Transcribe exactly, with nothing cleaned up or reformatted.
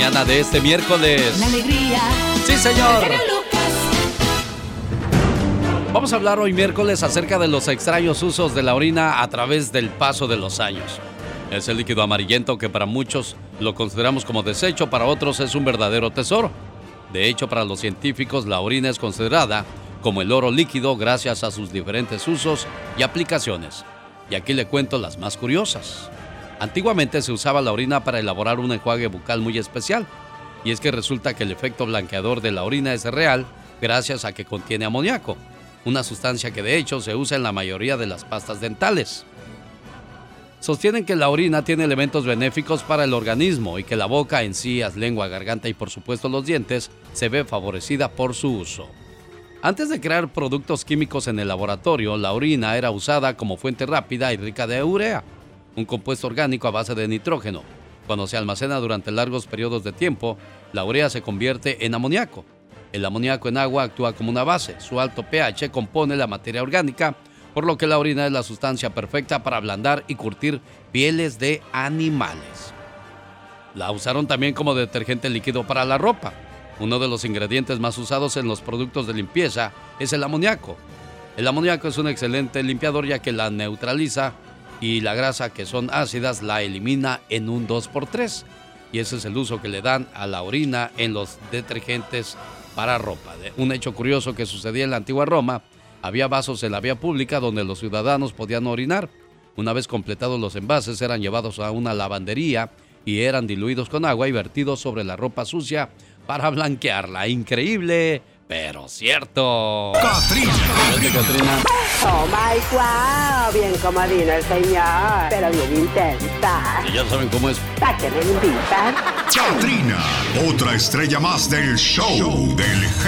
mañana de este miércoles. La alegría. Sí, señor. El genio Lucas. Vamos a hablar hoy miércoles acerca de los extraños usos de la orina a través del paso de los años. Ese líquido amarillento que para muchos lo consideramos como desecho, para otros es un verdadero tesoro. De hecho, para los científicos, la orina es considerada como el oro líquido gracias a sus diferentes usos y aplicaciones. Y aquí le cuento las más curiosas. Antiguamente se usaba la orina para elaborar un enjuague bucal muy especial. Y es que resulta que el efecto blanqueador de la orina es real gracias a que contiene amoníaco, una sustancia que de hecho se usa en la mayoría de las pastas dentales. Sostienen que la orina tiene elementos benéficos para el organismo y que la boca, encías, lengua, garganta y por supuesto los dientes se ve favorecida por su uso. Antes de crear productos químicos en el laboratorio, la orina era usada como fuente rápida y rica de urea, un compuesto orgánico a base de nitrógeno. Cuando se almacena durante largos periodos de tiempo, la urea se convierte en amoníaco. El amoníaco en agua actúa como una base. Su alto pH compone la materia orgánica, por lo que la orina es la sustancia perfecta para ablandar y curtir pieles de animales. La usaron también como detergente líquido para la ropa. Uno de los ingredientes más usados en los productos de limpieza es el amoníaco. El amoníaco es un excelente limpiador ya que la neutraliza y la grasa, que son ácidas, la elimina en un dos por tres. Y ese es el uso que le dan a la orina en los detergentes para ropa. Un hecho curioso que sucedía en la antigua Roma: había vasos en la vía pública donde los ciudadanos podían orinar. Una vez completados los envases, eran llevados a una lavandería y eran diluidos con agua y vertidos sobre la ropa sucia para blanquearla. Increíble, pero cierto. Catrina. Catrina. Oh my wow, bien comodino el señor, pero bien intensa. Y ya saben cómo es. ¿Para qué me invitan? Catrina, otra estrella más del show del